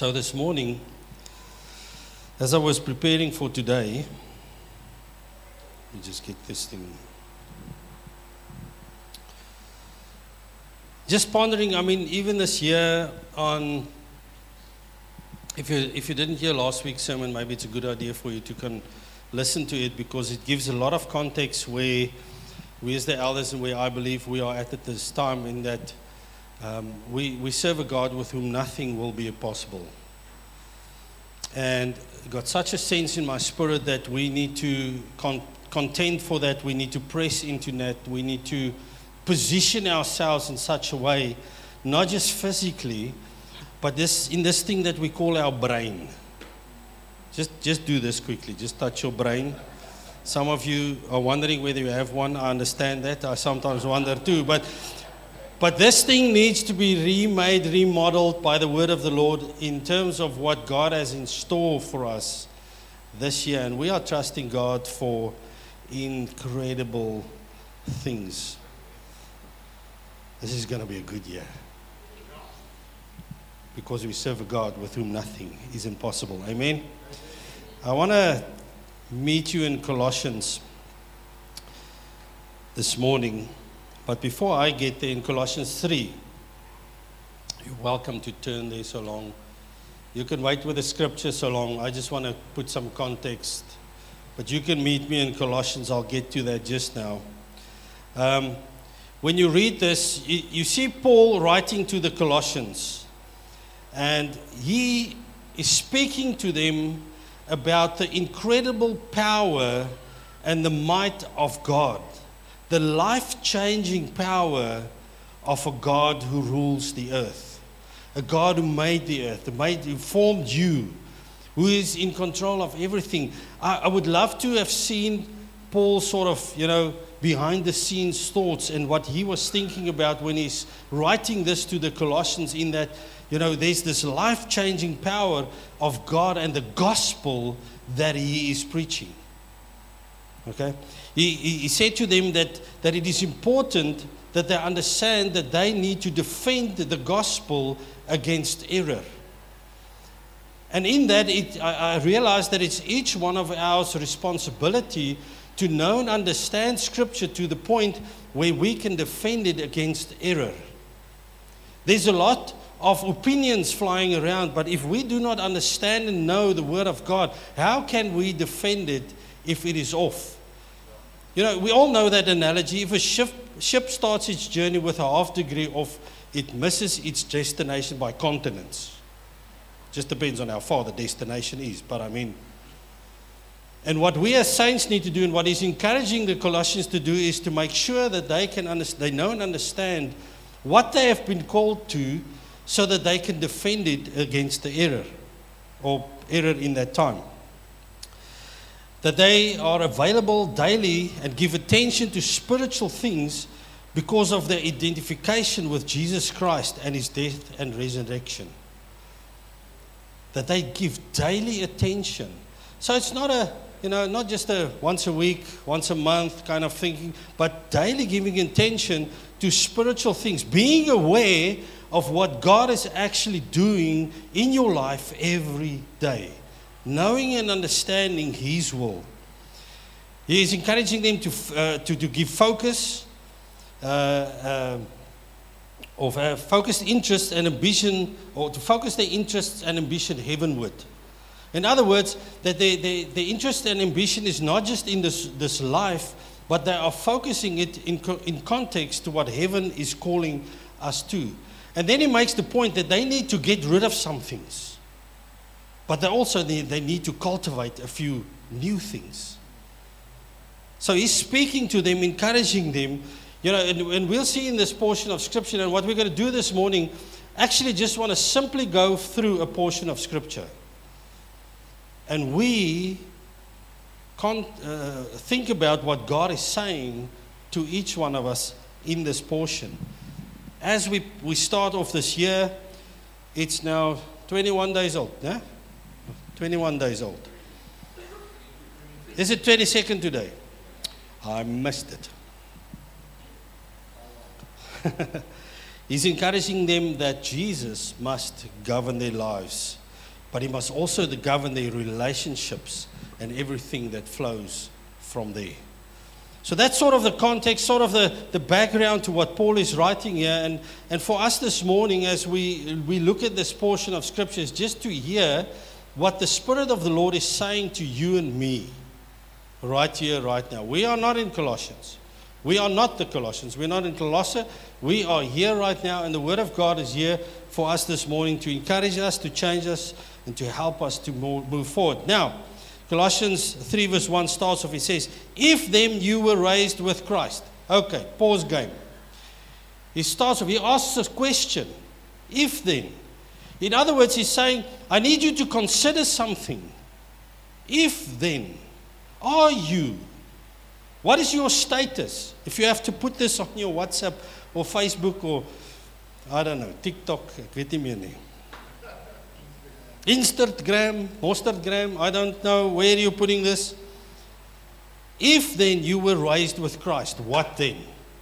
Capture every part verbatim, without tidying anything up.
So this morning, as I was preparing for today, let me just get this thing. Just pondering, I mean, even this year on, if you if you didn't hear last week's sermon, maybe it's a good idea for you to can listen to it, because it gives a lot of context where we as the elders and where I believe we are at at this time, in that um, we, we serve a God with whom nothing will be impossible. And got such a sense in my spirit that we need to con- contend for that, we need to press into that, we need to position ourselves in such a way, not just physically, but this in this thing that we call our brain. Just just do this quickly, just touch your brain. Some of you are wondering whether you have one. I understand that. I sometimes wonder too. But but this thing needs to be remade, remodeled by the word of the Lord in terms of what God has in store for us this year. And we are trusting God for incredible things. This is going to be a good year, because we serve a God with whom nothing is impossible. Amen. I want to meet you in Colossians this morning. But before I get there, in Colossians three, you're welcome to turn there so long. You can wait with the scripture so long. I just want to put some context. But you can meet me in Colossians. I'll get to that just now. Um, when you read this, you, you see Paul writing to the Colossians. And he is speaking to them about the incredible power and the might of God. The life-changing power of a God who rules the earth. A God who made the earth, who, made, who formed you, who is in control of everything. I, I would love to have seen Paul sort of, you know, behind-the-scenes thoughts and what he was thinking about when he's writing this to the Colossians, in that, you know, there's this life-changing power of God and the gospel that he is preaching. Okay? He, he, he said to them that, that it is important that they understand that they need to defend the gospel against error. And in that, it, I, I realized that it's each one of our responsibility to know and understand Scripture to the point where we can defend it against error. There's a lot of opinions flying around, but if we do not understand and know the Word of God, how can we defend it if it is off? You know, we all know that analogy. If a ship, ship starts its journey with a half degree off, it misses its destination by continents. Just depends on how far the destination is, but I mean, and what we as saints need to do, and what he's encouraging the Colossians to do, is to make sure that they can understand, they know and understand what they have been called to, so that they can defend it against the error, or error in that time. That they are available daily and give attention to spiritual things because of their identification with Jesus Christ and his death and resurrection. That they give daily attention. So it's not a, you know, not just a once a week, once a month kind of thinking, but daily giving attention to spiritual things, being aware of what God is actually doing in your life every day, knowing and understanding his will. He is encouraging them to uh, to, to give focus, uh, uh, of uh, focused interest and ambition, or to focus their interests and ambition heavenward. In other words, that their, their, their interest and ambition is not just in this, this life, but they are focusing it in, co- in context to what heaven is calling us to. And then he makes the point that they need to get rid of some things, but they also need, they need to cultivate a few new things. So he's speaking to them, encouraging them, you know, and, and we'll see in this portion of Scripture. And what we're going to do this morning, actually just want to simply go through a portion of Scripture. And we can't uh, think about what God is saying to each one of us in this portion. As we, we start off this year, it's now twenty-one days old, yeah? twenty-one days old. Is it twenty-second today? I missed it. He's encouraging them that Jesus must govern their lives. but he must also govern their relationships and everything that flows from there. So that's sort of the context, sort of the, the background to what Paul is writing here. And, and for us this morning, as we, we look at this portion of Scripture, is just to hear what the Spirit of the Lord is saying to you and me right here, right now. We are not in Colossians. We are not the Colossians. We're not in Colossae. We are here right now, and the Word of God is here for us this morning to encourage us, to change us, and to help us to move, move forward. Now, Colossians three verse one starts off, it says, if then you were raised with Christ. Okay, pause game. He starts off, he asks a question. If then. In other words, he's saying, I need you to consider something. If then, are you? What is your status? If you have to put this on your WhatsApp or Facebook or, I don't know, TikTok, ek weet nie meer nie. Instagram, Instagram, I don't know where you're putting this. If then you were raised with Christ, what then?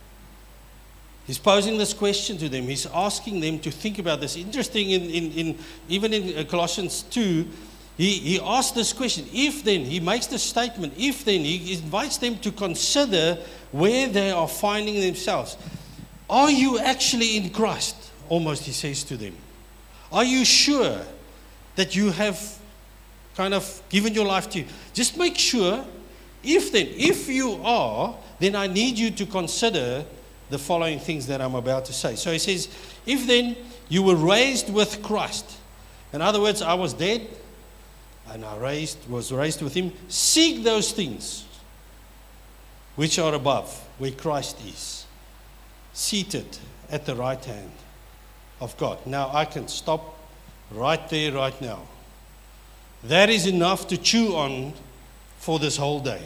He's posing this question to them. He's asking them to think about this. Interesting, in, in, in even in Colossians two, he, he asked this question. If then, he makes the statement, if then, he invites them to consider where they are finding themselves. Are you actually in Christ? Almost, he says to them. Are you sure that you have kind of given your life to you? Just make sure, if then, if you are, then I need you to consider the following things that I'm about to say. So he says, if then you were raised with Christ. In other words, I was dead, and I raised, was raised with him. Seek those things which are above, where Christ is, seated at the right hand of God. Now I can stop right there, right now. That is enough to chew on for this whole day.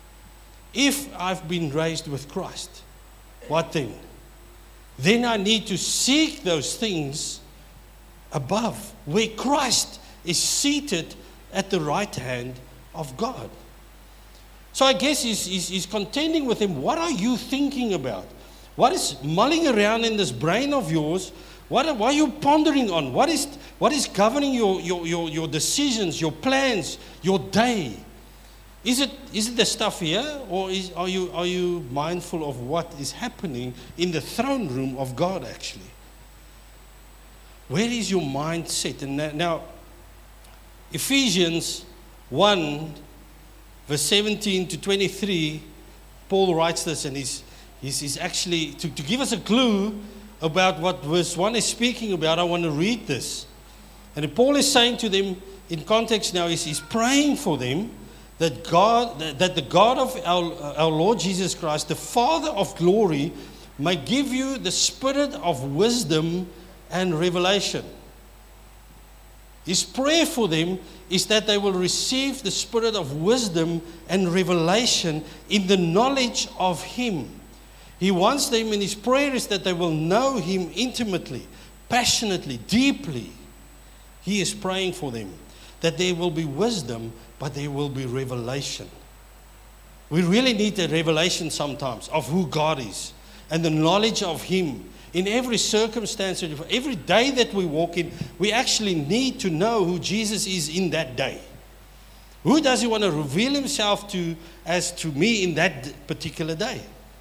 If I've been raised with Christ, what then? Then I need to seek those things above, where Christ is seated at the right hand of God. So I guess he's, he's, he's contending with him. What are you thinking about? What is mulling around in this brain of yours? What, what are you pondering on? What is, what is governing your, your, your, your decisions, your plans, your day? Is it, is it the stuff here, or is, are, you, are you mindful of what is happening in the throne room of God, actually? Where is your mind set? And now, Ephesians one, verse seventeen to twenty-three, Paul writes this, and he's, he's, he's actually, to, to give us a clue about what verse one is speaking about, I want to read this. And Paul is saying to them, in context now, is he's praying for them, that God, that the God of our, our Lord Jesus Christ, the Father of glory, may give you the spirit of wisdom and revelation. His prayer for them is that they will receive the spirit of wisdom and revelation in the knowledge of Him. He wants them, in his prayer is that they will know Him intimately, passionately, deeply. He is praying for them, that there will be wisdom, but there will be revelation. We really need a revelation sometimes of who God is and the knowledge of Him. In every circumstance, every day that we walk in, we actually need to know who Jesus is in that day. Who does He want to reveal Himself to as to me in that particular day?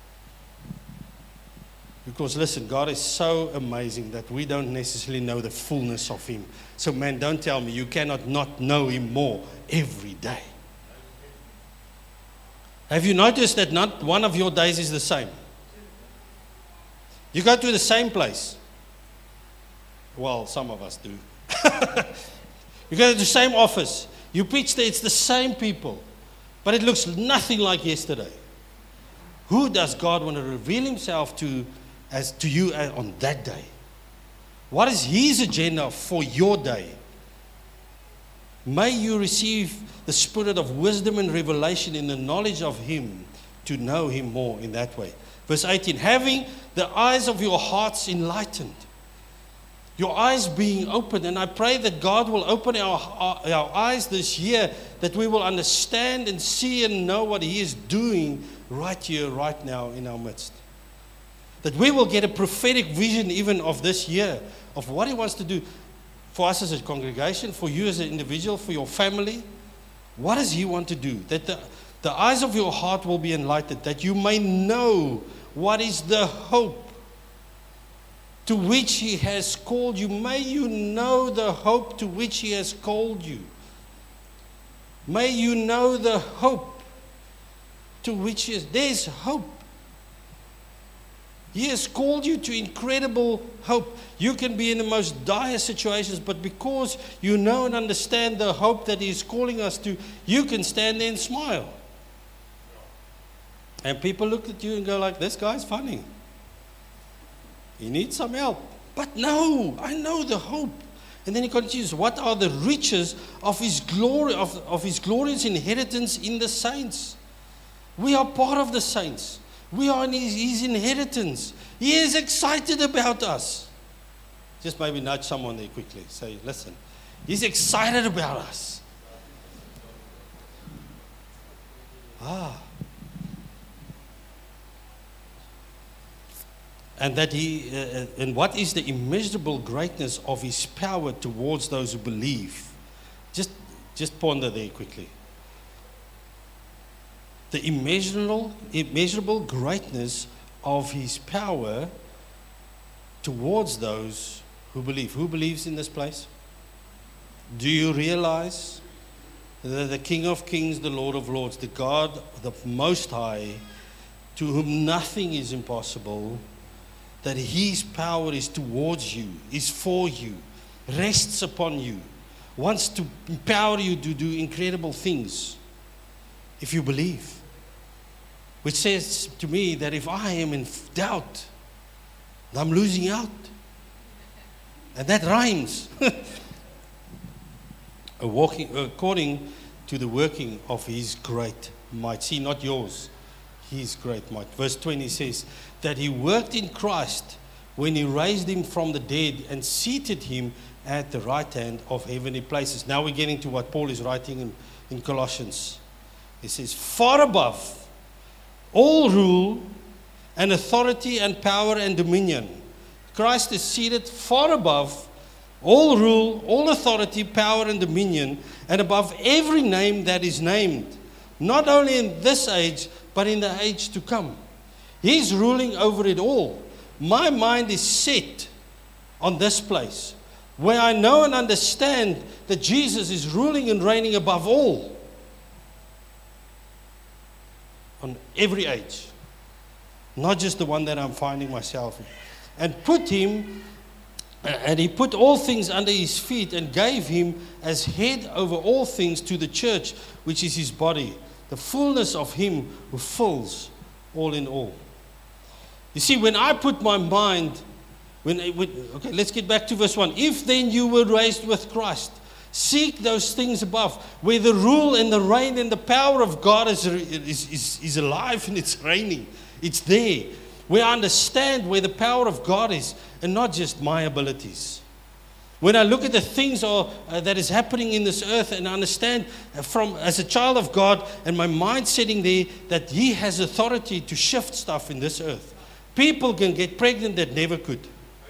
Because listen, God is so amazing that we don't necessarily know the fullness of Him. So man, don't tell me you cannot not know Him more every day. Have you noticed that not one of your days is the same? You go to the same place. Well, some of us do. You go to the same office. You preach there, it's the same people. But it looks nothing like yesterday. Who does God want to reveal Himself to as to you on that day? What is His agenda for your day? May you receive the spirit of wisdom and revelation in the knowledge of Him, to know Him more in that way. Verse eighteen, having the eyes of your hearts enlightened. Your eyes being opened. And I pray that God will open our, our, our eyes this year, that we will understand and see and know what He is doing right here, right now in our midst. That we will get a prophetic vision even of this year, of what He wants to do. for us as a congregation, for you as an individual, for your family? What does He want to do? That the, the eyes of your heart will be enlightened, that you may know what is the hope to which He has called you. May you know the hope to which He has called you. May you know the hope to which He has. There's hope. He has called you to incredible hope. You can be in the most dire situations, but because you know and understand the hope that He is calling us to, you can stand there and smile. And people look at you and go like, this guy's funny. He needs some help. But no, I know the hope. And then he continues, what are the riches of His glory, of, of His glorious inheritance in the saints? We are part of the saints. We are in his, his inheritance. He is excited about us. Just maybe nudge someone there quickly. Say, listen, He's excited about us. Ah. And that He, uh, and what is the immeasurable greatness of His power towards those who believe? Just, just ponder there quickly. The immeasurable, immeasurable greatness of His power towards those who believe. Who believes in this place? Do you realize that the King of Kings, the Lord of Lords, the God, the Most High, to whom nothing is impossible, that His power is towards you, is for you, rests upon you, wants to empower you to do incredible things if you believe. Which says to me that if I am in doubt, I'm losing out. And that rhymes. A walking, according to the working of His great might. See, not yours. His great might. Verse twenty says that He worked in Christ when He raised Him from the dead and seated Him at the right hand of heavenly places. Now we're getting to what Paul is writing in, in Colossians. He says, far above all rule and authority and power and dominion. Christ is seated far above all rule, all authority, power and dominion, and above every name that is named, not only in this age, but in the age to come. He's ruling over it all. My mind is set on this place, where I know and understand that Jesus is ruling and reigning above all. On every age, not just the one that I'm finding myself in, and put Him, and He put all things under His feet and gave Him as head over all things to the church, which is His body, the fullness of Him who fills all in all. You see, when I put my mind, when, when okay, let's get back to verse one. If then you were raised with Christ, seek those things above, where the rule and the reign and the power of God is, is, is, is alive and it's reigning. It's there. Where I understand where the power of God is and not just my abilities. When I look at the things or, uh, that is happening in this earth and I understand from as a child of God and my mind sitting there that He has authority to shift stuff in this earth. People can get pregnant that never could.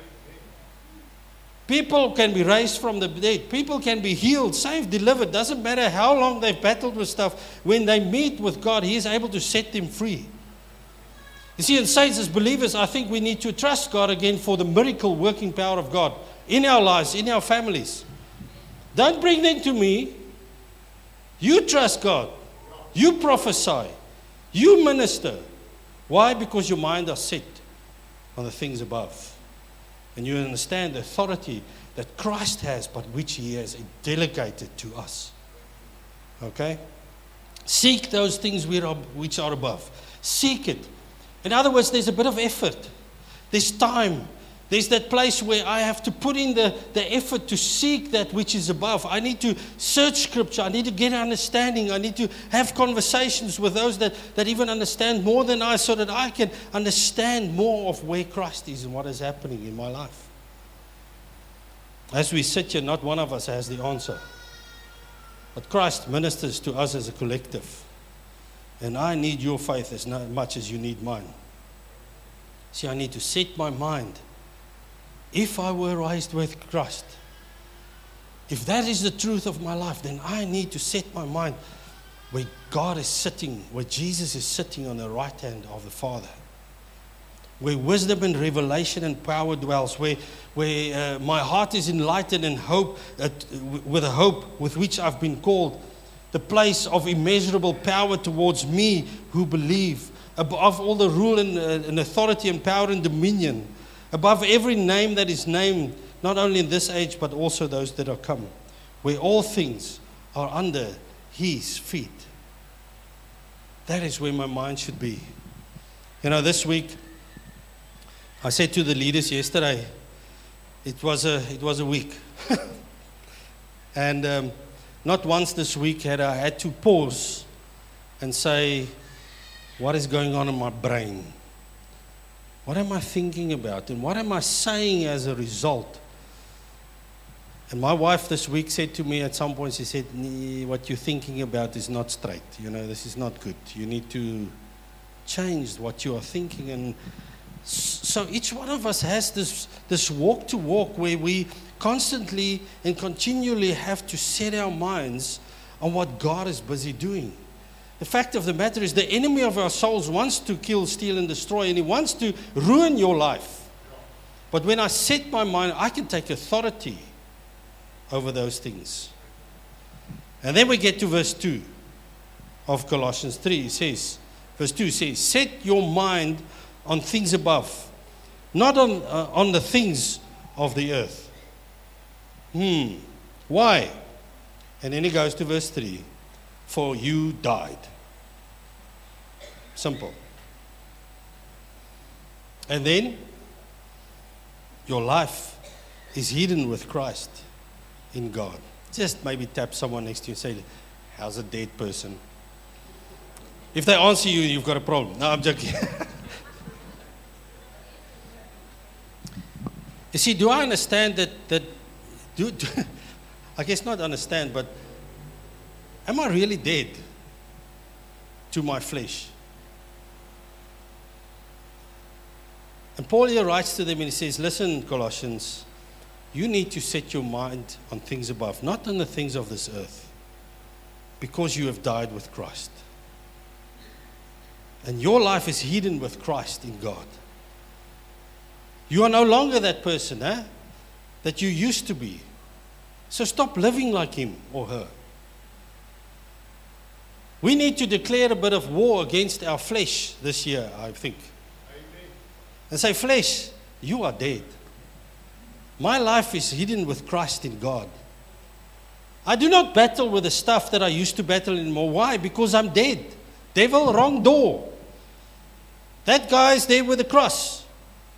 People can be raised from the dead. People can be healed, saved, delivered. Doesn't matter how long they've battled with stuff. When they meet with God, He is able to set them free. You see, in saints as believers, I think we need to trust God again for the miracle working power of God in our lives, in our families. Don't bring them to me. You trust God. You prophesy. You minister. Why? Because your mind is set on the things above. And you understand the authority that Christ has, but which He has delegated to us. Okay? Seek those things which are above. Seek it. In other words, there's a bit of effort. There's time. There's that place where I have to put in the, the effort to seek that which is above. I need to search Scripture. I need to get understanding. I need to have conversations with those that, that even understand more than I, so that I can understand more of where Christ is and what is happening in my life. As we sit here, not one of us has the answer. But Christ ministers to us as a collective. And I need your faith as much as you need mine. See, I need to set my mind. If I were raised with Christ, If that is the truth of my life, then I need to set my mind where God is sitting, where Jesus is sitting on the right hand of the Father, where wisdom and revelation and power dwells, where, where uh, my heart is enlightened and hope, uh, with a hope with which I've been called, the place of immeasurable power towards me who believe, above all the rule and, uh, and authority and power and dominion, above every name that is named, not only in this age, but also those that are come, where all things are under His feet. That is where my mind should be. You know, this week, I said to the leaders yesterday, it was a, it was a week. and um, not once this week had I had to pause and say, what is going on in my brain? What am I thinking about? And what am I saying as a result? And my wife this week said to me at some point, she said, nee, what you're thinking about is not straight. You know, this is not good. You need to change what you are thinking. And so each one of us has this, this walk to walk where we constantly and continually have to set our minds on what God is busy doing. The fact of the matter is the enemy of our souls wants to kill, steal, and destroy, and he wants to ruin your life. But when I set my mind, I can take authority over those things. And then we get to verse two of Colossians three. It says, verse two says, set your mind on things above, not on, uh, on the things of the earth. Hmm. Why? And then he goes to verse three. For you died. Simple. And then your life is hidden with Christ in God. Just maybe tap someone next to you and say, how's a dead person? If they answer you, you've got a problem. No, I'm joking. You see, do I understand that, that do, do, I guess not understand, but am I really dead to my flesh? And Paul here writes to them and he says, listen, Colossians, you need to set your mind on things above, not on the things of this earth, because you have died with Christ. And your life is hidden with Christ in God. You are no longer that person, eh, that you used to be. So stop living like him or her. We need to declare a bit of war against our flesh this year, I think. Amen. And say, flesh, you are dead. My life is hidden with Christ in God. I do not battle with the stuff that I used to battle anymore. Why? Because I'm dead. Devil, wrong door. That guy's there with the cross.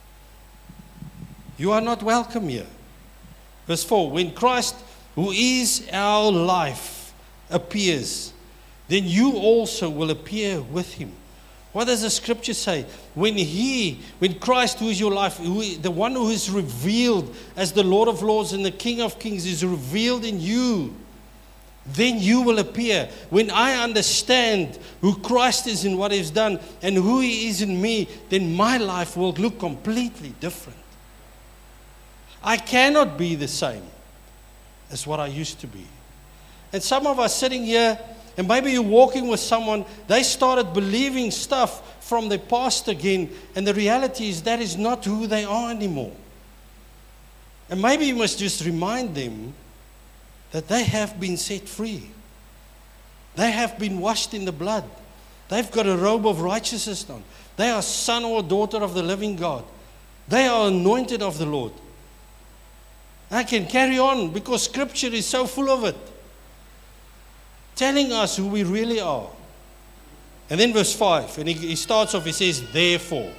You are not welcome here. Verse four, when Christ, who is our life, appears, then you also will appear with him. What does the scripture say? When he, when Christ, who is your life, who, the one who is revealed as the Lord of Lords and the King of Kings is revealed in you, then you will appear. When I understand who Christ is and what he's done and who he is in me, then my life will look completely different. I cannot be the same as what I used to be. And some of us sitting here, and maybe you're walking with someone, they started believing stuff from their past again, and the reality is that is not who they are anymore. And maybe you must just remind them that they have been set free. They have been washed in the blood. They've got a robe of righteousness on. They are son or daughter of the living God. They are anointed of the Lord. I can carry on because Scripture is so full of it, telling us who we really are. And then verse five, and he, he starts off, he says, therefore,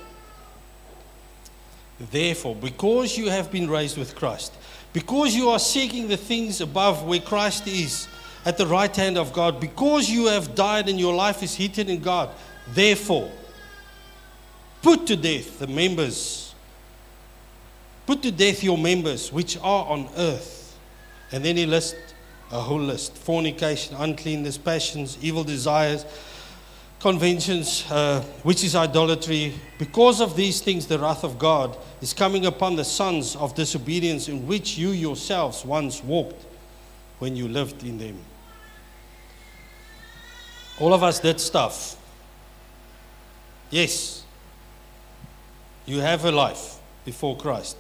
therefore, because you have been raised with Christ, because you are seeking the things above where Christ is, at the right hand of God, because you have died and your life is hidden in God, therefore, put to death the members, put to death your members which are on earth. And then he lists a whole list: fornication, uncleanness, passions, evil desires, conventions, uh, which is idolatry. Because of these things, the wrath of God is coming upon the sons of disobedience, in which you yourselves once walked when you lived in them. All of us did stuff. Yes, you have a life before Christ.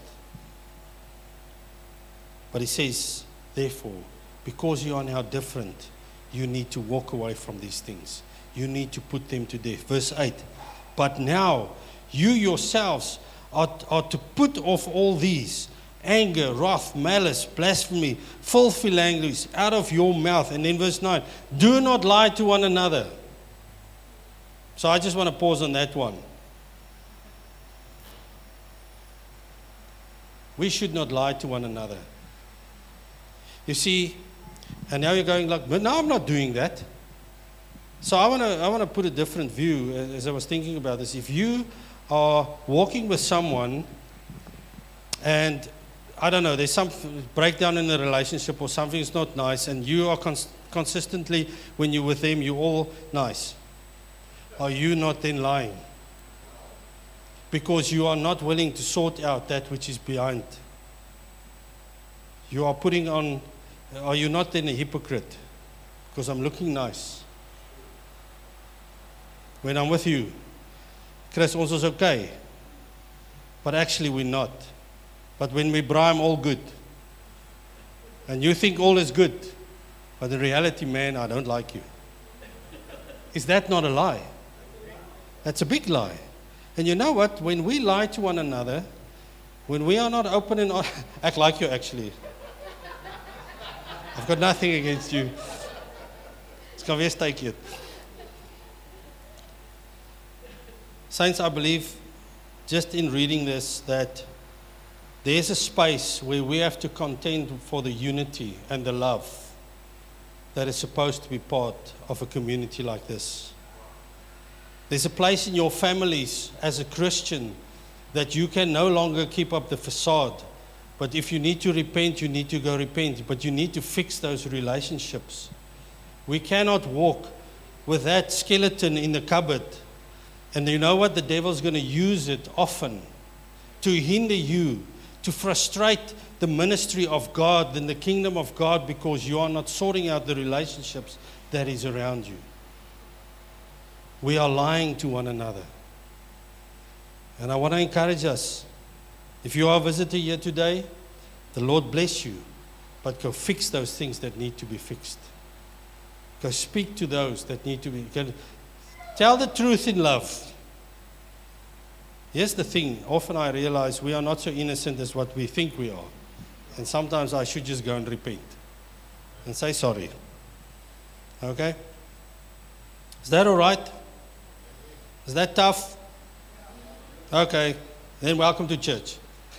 But he says, therefore, because you are now different, you need to walk away from these things. You need to put them to death. Verse eight. But now, you yourselves are, are to put off all these: anger, wrath, malice, blasphemy, filthy language out of your mouth. And then verse nine. Do not lie to one another. So I just want to pause on that one. We should not lie to one another. You see, and now you're going like, but no, I'm not doing that. So I want to I want to put a different view as I was thinking about this. If you are walking with someone and, I don't know, there's some breakdown in the relationship or something is not nice, and you are cons- consistently, when you're with them, you're all nice. Are you not then lying? Because you are not willing to sort out that which is behind. You are putting on, are you not then a hypocrite? Because I'm looking nice. When I'm with you, Chris, ons is okay. But actually we're not. But when we braai, I'm all good. And you think all is good. But in reality, man, I don't like you. Is that not a lie? That's a big lie. And you know what? When we lie to one another, when we are not open and honest, act like you actually. I've got nothing against you. It's kan weer stykie. Saints, I believe, just in reading this, that there's a space where we have to contend for the unity and the love that is supposed to be part of a community like this. There's a place in your families as a Christian that you can no longer keep up the facade. But if you need to repent, you need to go repent. But you need to fix those relationships. We cannot walk with that skeleton in the cupboard. And you know what? The devil's going to use it often to hinder you, to frustrate the ministry of God and the kingdom of God, because you are not sorting out the relationships that is around you. We are lying to one another. And I want to encourage us, if you are a visitor here today, the Lord bless you, but go fix those things that need to be fixed. Go speak to those that need to be. Go, tell the truth in love. Here's the thing. Often I realize we are not so innocent as what we think we are. And sometimes I should just go and repent and say sorry. Okay? Is that all right? Is that tough? Okay. Then welcome to church.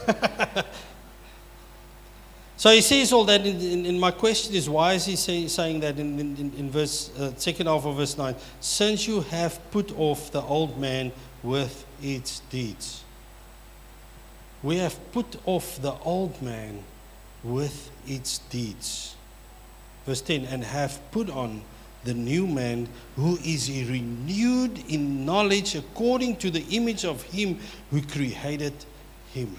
So he says all that, and my question is, why is he say, saying that in, in, in verse, uh, second half of verse nine? Since you have put off the old man with its deeds. We have put off the old man with its deeds. Verse ten, and have put on the new man, who is renewed in knowledge according to the image of him who created him.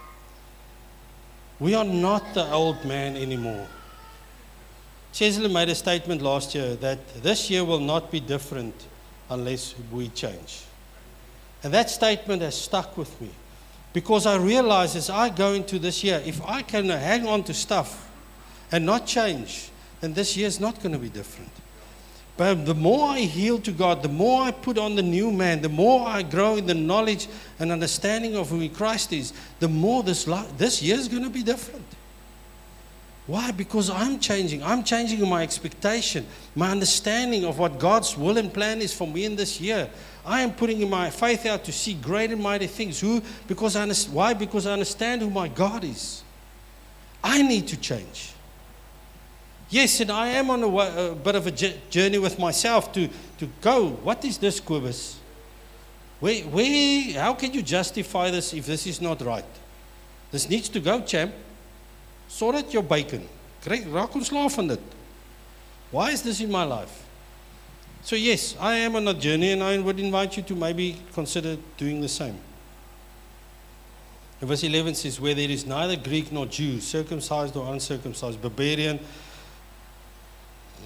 We are not the old man anymore. Chesley made a statement last year that this year will not be different unless we change. And that statement has stuck with me, because I realize as I go into this year, if I can hang on to stuff and not change, then this year is not going to be different. But the more I yield to God, the more I put on the new man, the more I grow in the knowledge and understanding of who Christ is, the more this life, this year is going to be different. Why? Because I'm changing. I'm changing in my expectation, my understanding of what God's will and plan is for me in this year. I am putting my faith out to see great and mighty things. Who? Because I understand. Why? Because I understand who my God is. I need to change. Yes, and I am on a, a bit of a journey with myself to, to go, what is this, Kobus? Where, where, how can you justify this if this is not right? This needs to go, champ. Sort out your bacon. Raak ontslaaf van dit. Why is this in my life? So yes, I am on a journey, and I would invite you to maybe consider doing the same. And verse eleven says, where there is neither Greek nor Jew, circumcised or uncircumcised, barbarian,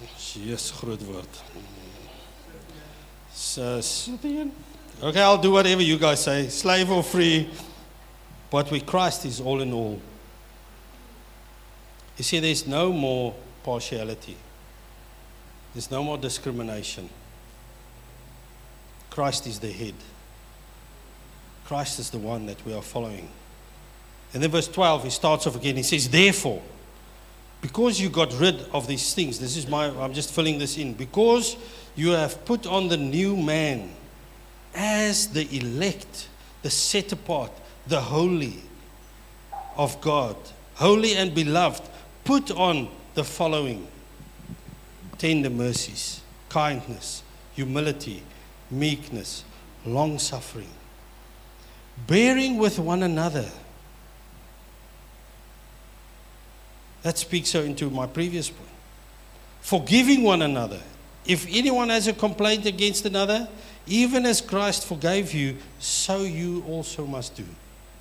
Yes, groot woord. So, okay, I'll do whatever you guys say, slave or free, but with Christ is all in all. You see, there's no more partiality. There's no more discrimination. Christ is the head. Christ is the one that we are following. And then verse twelve, he starts off again. He says, therefore, because you got rid of these things, this is my, I'm just filling this in. Because you have put on the new man as the elect, the set apart, the holy of God, holy and beloved, put on the following: tender mercies, kindness, humility, meekness, long-suffering, bearing with one another. That speaks so into my previous point. Forgiving one another. If anyone has a complaint against another, even as Christ forgave you, so you also must do.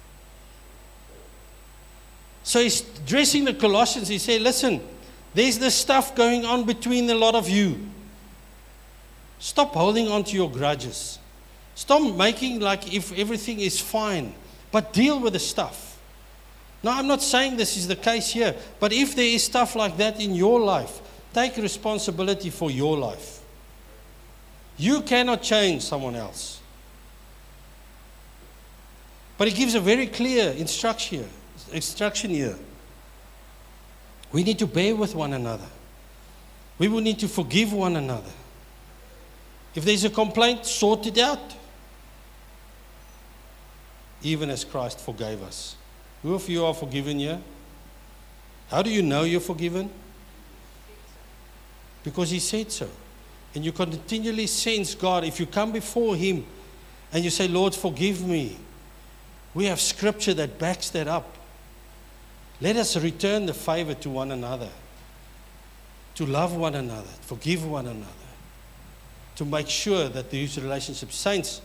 So he's addressing the Colossians. He said, listen, there's this stuff going on between a lot of you. Stop holding on to your grudges. Stop making like if everything is fine, but deal with the stuff. Now, I'm not saying this is the case here, but if there is stuff like that in your life, take responsibility for your life. You cannot change someone else. But he gives a very clear instruction here. Instruction here. We need to bear with one another. We will need to forgive one another. If there's a complaint, sort it out. Even as Christ forgave us. Who of you are forgiven here? How do you know you're forgiven? Because he said so. And you continually sense God. If you come before him and you say, Lord, forgive me. We have scripture that backs that up. Let us return the favor to one another. To love one another. Forgive one another. To make sure that these relationships, saints,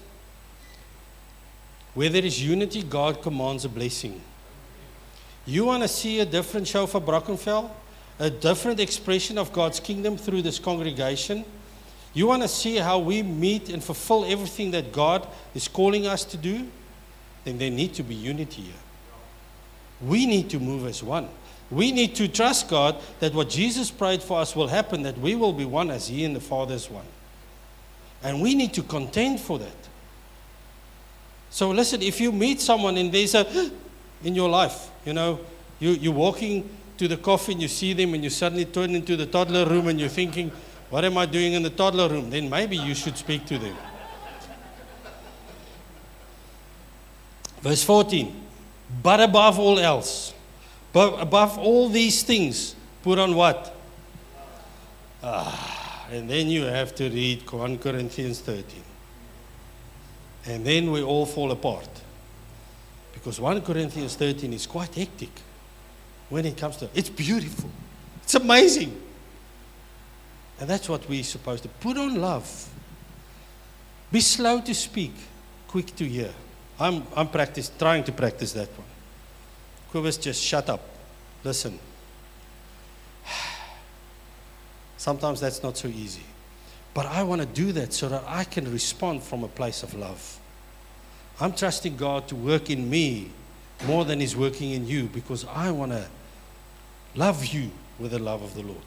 where there is unity, God commands a blessing. You want to see a different Shofar Brackenfell? A different expression of God's kingdom through this congregation? You want to see how we meet and fulfill everything that God is calling us to do? Then there need to be unity here. We need to move as one. We need to trust God that what Jesus prayed for us will happen, that we will be one as He and the Father is one. And we need to contend for that. So listen, if you meet someone and there's a in your life, you know, you, you're walking to the coffee and you see them and you suddenly turn into the toddler room and you're thinking, what am I doing in the toddler room? Then maybe you should speak to them. Verse fourteen, but above all else, but above all these things, put on what? Ah, and then you have to read First Corinthians thirteen. And then we all fall apart. Because First Corinthians thirteen is quite hectic when it comes to, it's beautiful. It's amazing. And that's what we're supposed to put on love. Be slow to speak, quick to hear. I'm, I'm practice, trying to practice that one. Kobus, just shut up. Listen. Sometimes that's not so easy. But I want to do that so that I can respond from a place of love. I'm trusting God to work in me more than He's working in you, because I want to love you with the love of the Lord.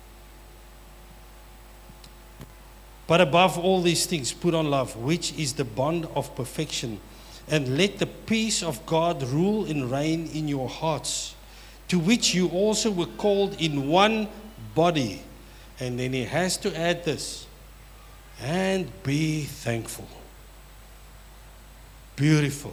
But above all these things, put on love, which is the bond of perfection. And let the peace of God rule and reign in your hearts, to which you also were called in one body. And then he has to add this. And be thankful. Beautiful.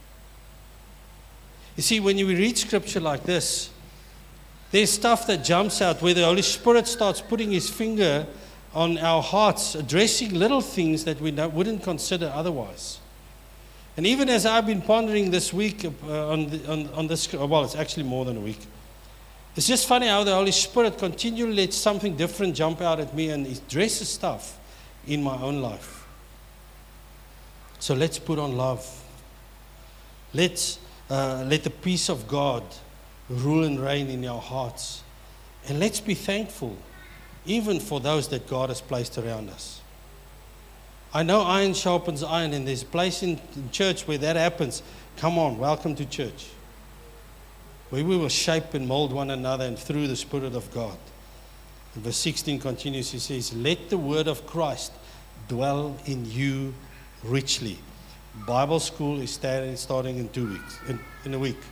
You see, when you read scripture like this, there's stuff that jumps out where the Holy Spirit starts putting His finger on our hearts, addressing little things that we wouldn't consider otherwise. And even as I've been pondering this week uh, on, the, on, on this, well, it's actually more than a week. It's just funny how the Holy Spirit continually lets something different jump out at me, and He addresses stuff in my own life. So let's put on love. Let's uh, let the peace of God rule and reign in our hearts. And let's be thankful. even for those that God has placed around us. I know iron sharpens iron, and there's a place in church where that happens. Come on, welcome to church, where we will shape and mold one another and through the Spirit of God. And verse sixteen continues, he says, let the word of Christ dwell in you richly. Bible school is starting in two weeks, in, in a week.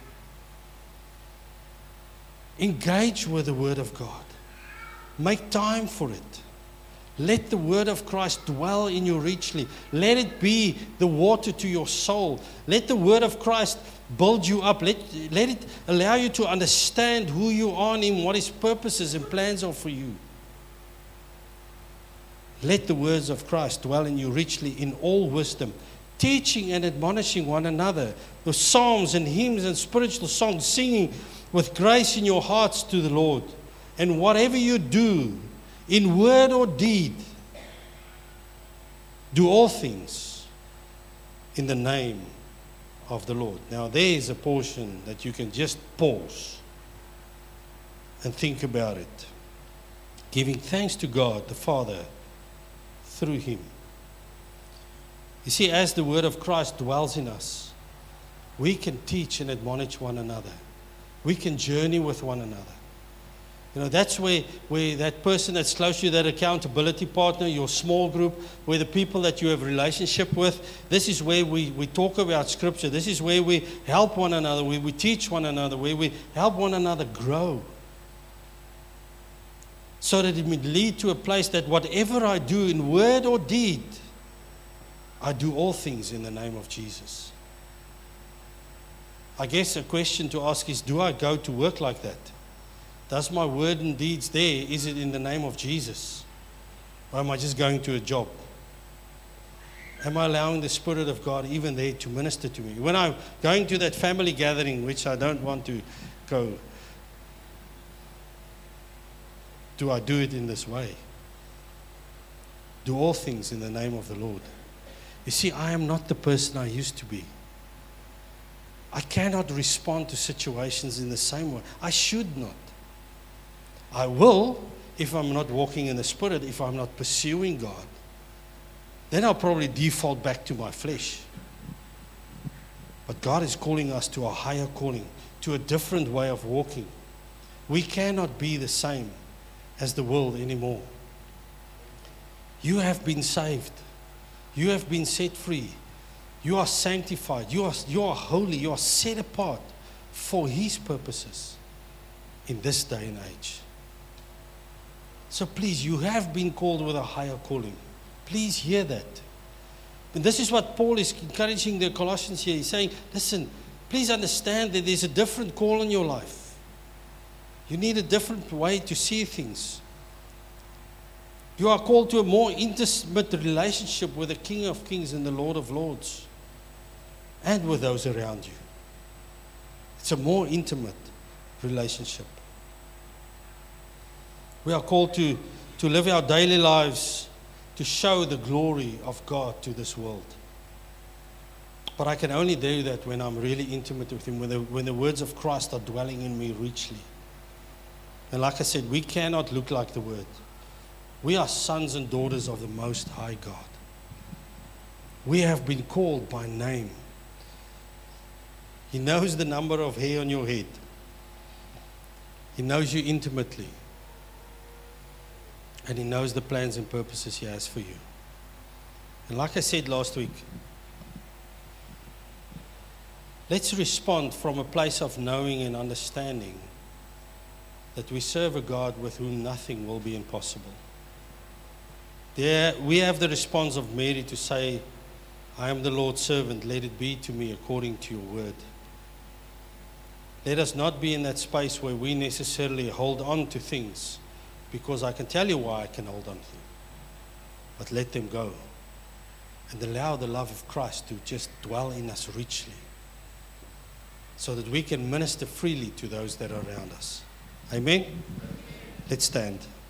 Engage with the word of God. Make time for it. Let the word of Christ dwell in you richly. Let it be the water to your soul. Let the word of Christ build you up. Let, let it allow you to understand who you are in Him, what His purposes and plans are for you. Let the words of Christ dwell in you richly in all wisdom, teaching and admonishing one another with psalms and hymns and spiritual songs, singing with grace in your hearts to the Lord. And whatever you do, in word or deed, do all things in the name of the Lord. Now there is a portion that you can just pause and think about it. Giving thanks to God the Father through Him. You see, as the word of Christ dwells in us, we can teach and admonish one another. We can journey with one another. You know, that's where, where that person that's close to you, that accountability partner, your small group, where the people that you have a relationship with, this is where we, we talk about Scripture. This is where we help one another, where we teach one another, where we help one another grow. So that it may lead to a place that whatever I do in word or deed, I do all things in the name of Jesus. I guess a question to ask is, do I go to work like that? Does my word and deeds there, is it in the name of Jesus? Or am I just going to a job? Am I allowing the Spirit of God even there to minister to me? When I'm going to that family gathering, which I don't want to go, do I do it in this way? Do all things in the name of the Lord. You see, I am not the person I used to be. I cannot respond to situations in the same way. I should not. I will if I'm not walking in the Spirit, if I'm not pursuing God. Then I'll probably default back to my flesh. But God is calling us to a higher calling, to a different way of walking. We cannot be the same as the world anymore. You have been saved. You have been set free. You are sanctified. You are, you are holy. You are set apart for His purposes in this day and age. So please, you have been called with a higher calling. Please hear that. And this is what Paul is encouraging the Colossians here. He's saying, listen, please understand that there's a different call in your life. You need a different way to see things. You are called to a more intimate relationship with the King of Kings and the Lord of Lords, and with those around you. It's a more intimate relationship. We are called to, to live our daily lives to show the glory of God to this world. But I can only do that when I'm really intimate with Him, when the, when the words of Christ are dwelling in me richly. And like I said, we cannot look like the Word. We are sons and daughters of the Most High God. We have been called by name. He knows the number of hair on your head. He knows you intimately. And He knows the plans and purposes He has for you. And like I said last week, let's respond from a place of knowing and understanding that we serve a God with whom nothing will be impossible. There, we have the response of Mary to say, I am the Lord's servant, let it be to me according to your word. Let us not be in that space where we necessarily hold on to things, because I can tell you why I can hold on to them. But let them go. And allow the love of Christ to just dwell in us richly, so that we can minister freely to those that are around us. Amen? Let's stand.